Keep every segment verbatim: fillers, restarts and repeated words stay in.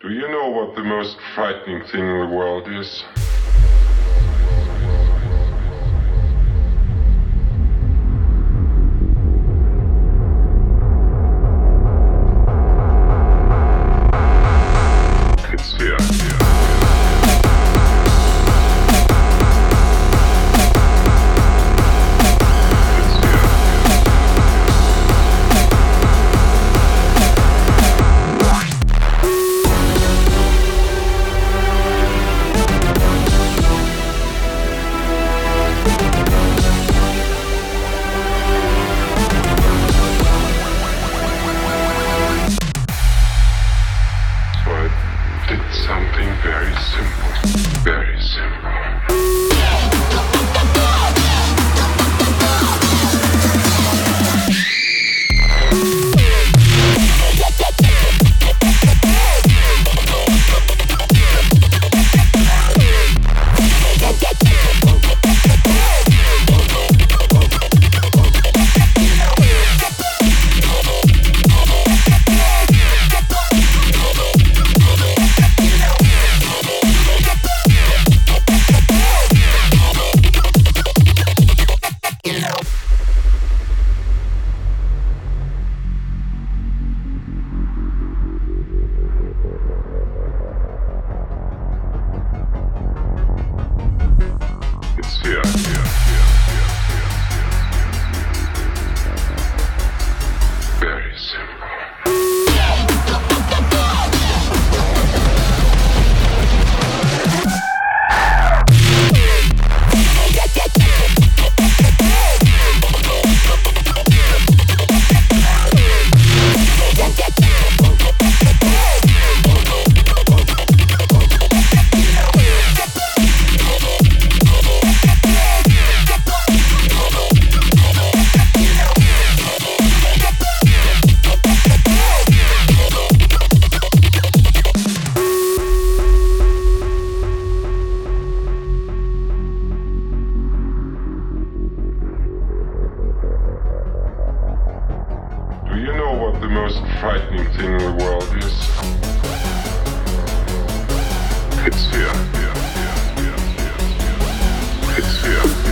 Do you know what the most frightening thing in the world is? It's fear. It's something very simple, very simple. Fear. Very simple. Do you know what the most frightening thing in the world is? It's fear. It's fear.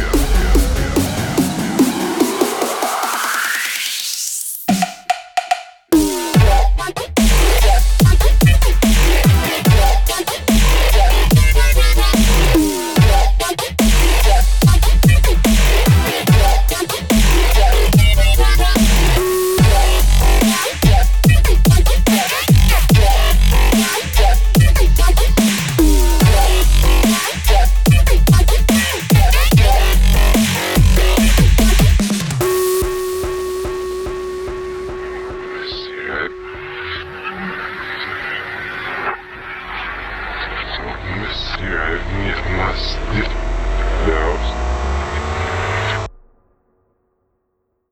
Monsieur, mir must